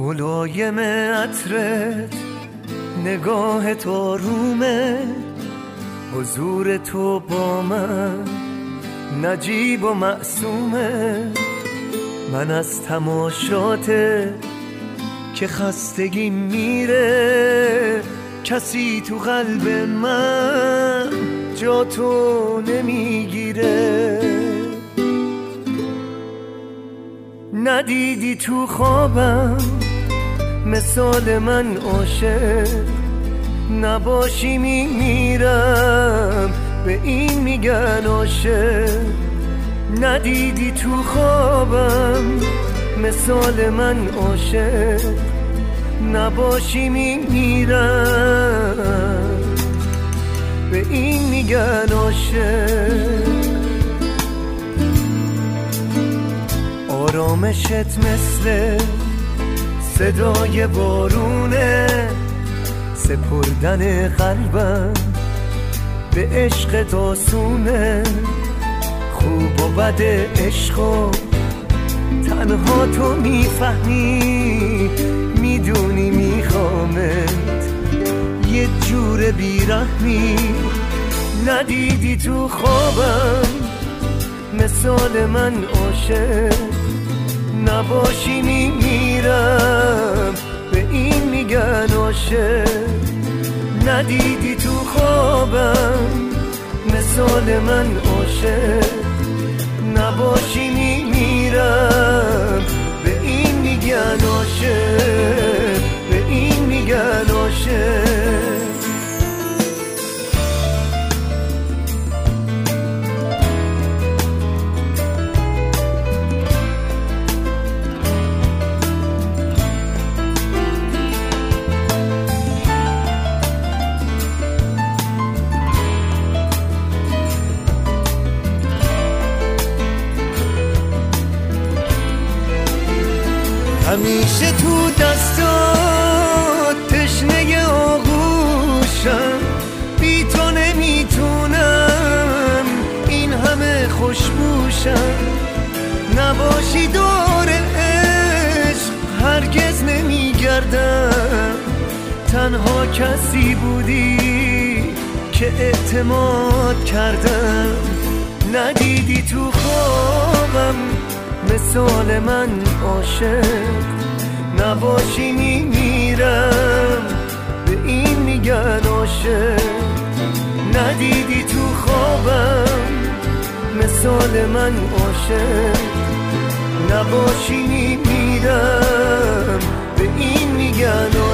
ملایم عطرت، نگاه تو رومه، حضور تو با من نجیب و معصومه. من از تماشاته که خستگی میره، کسی تو قلب من جا تو نمیگیره. ندیدی تو خوابم مثال من عاشق، نباشی میمیرم به این میگن عاشق. ندیدی تو خوابم مثال من عاشق، نباشی میمیرم به این میگن عاشق. آرامشت مثل صدای بارونه، سپردن قلبم به عشق آسونه. خوب و بد عشقو تنها تو میفهمی، میدونی میخوامت یه جور بیرحمی. ندیدی تو خوابم مثال من عاشق، نباشی میمیرم به این میگن عاشق. ندیدی تو خوابم مثال من عاشق، نباشی میمیرم به این میگن عاشق، به این میگن عاشق. همیشه تو دستات تشنه آغوشم، بی تو نمیتونم این همه خوشبوشم. نباشی دور عشق هرگز نمیگردم، تنها کسی بودی که اعتماد کردم. ندیدی تو خوابم مثال من عاشق، نباشی میمیرم به این میگن عاشق. ندیدی تو خوابم مثال من عاشق، نباشی میمیرم به این میگن عاشق.